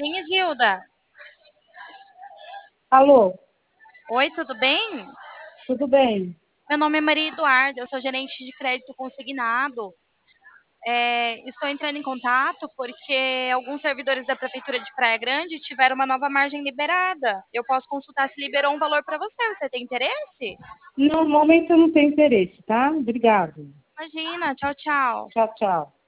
bem, Isilda? Alô, Oi, tudo bem? tudo bem? Meu nome é Maria Eduarda, eu sou gerente de crédito consignado. Estou entrando em contato porque alguns servidores da Prefeitura de Praia Grande tiveram uma nova margem liberada. Eu posso consultar se liberou um valor para você. Você tem interesse? No momento eu não tenho interesse, tá? Obrigado. Imagina, tchau, tchau. Tchau, tchau.